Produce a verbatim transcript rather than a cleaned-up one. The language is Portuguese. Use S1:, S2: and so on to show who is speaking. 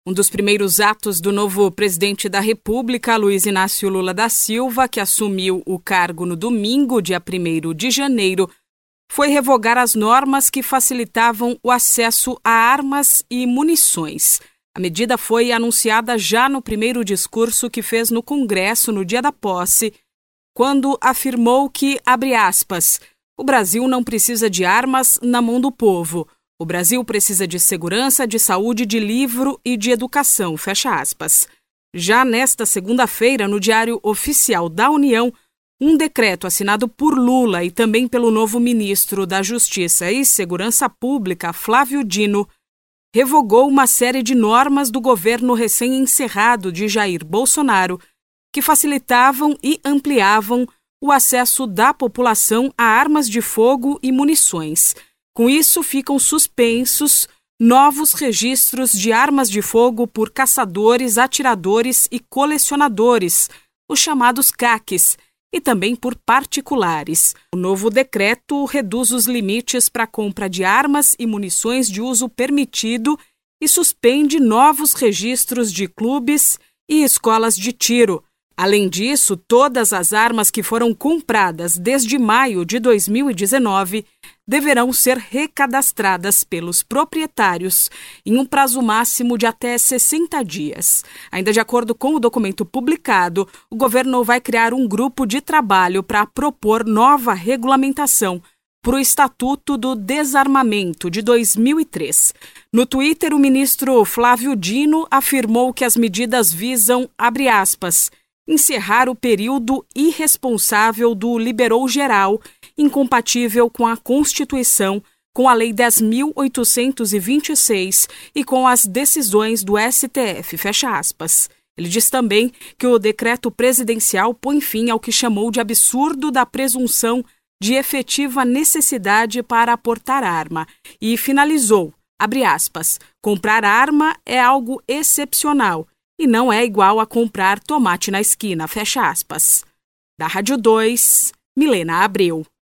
S1: Um dos primeiros atos do novo presidente da República, Luiz Inácio Lula da Silva, que assumiu o cargo no domingo, dia primeiro de janeiro, foi revogar as normas que facilitavam o acesso a armas e munições. A medida foi anunciada já no primeiro discurso que fez no Congresso no dia da posse, quando afirmou que, abre aspas, o Brasil não precisa de armas na mão do povo. O Brasil precisa de segurança, de saúde, de livro e de educação, fecha aspas. Já nesta segunda-feira, no Diário Oficial da União, um decreto assinado por Lula e também pelo novo ministro da Justiça e Segurança Pública, Flávio Dino, revogou uma série de normas do governo recém-encerrado de Jair Bolsonaro que facilitavam e ampliavam o acesso da população a armas de fogo e munições. Com isso, ficam suspensos novos registros de armas de fogo por caçadores, atiradores e colecionadores, os chamados C A Cs, e também por particulares. O novo decreto reduz os limites para a compra de armas e munições de uso permitido e suspende novos registros de clubes e escolas de tiro. Além disso, todas as armas que foram compradas desde maio de dois mil e dezenove deverão ser recadastradas pelos proprietários em um prazo máximo de até sessenta dias. Ainda de acordo com o documento publicado, o governo vai criar um grupo de trabalho para propor nova regulamentação para o Estatuto do Desarmamento de dois mil e três. No Twitter, o ministro Flávio Dino afirmou que as medidas visam, abre aspas, encerrar o período irresponsável do liberou geral, incompatível com a Constituição, com a Lei dez mil oitocentos e vinte e seis e com as decisões do S T F, fecha aspas. Ele diz também que o decreto presidencial põe fim ao que chamou de absurdo da presunção de efetiva necessidade para aportar arma e finalizou, abre aspas, comprar arma é algo excepcional e não é igual a comprar tomate na esquina, fecha aspas. Da Rádio dois, Milena Abreu.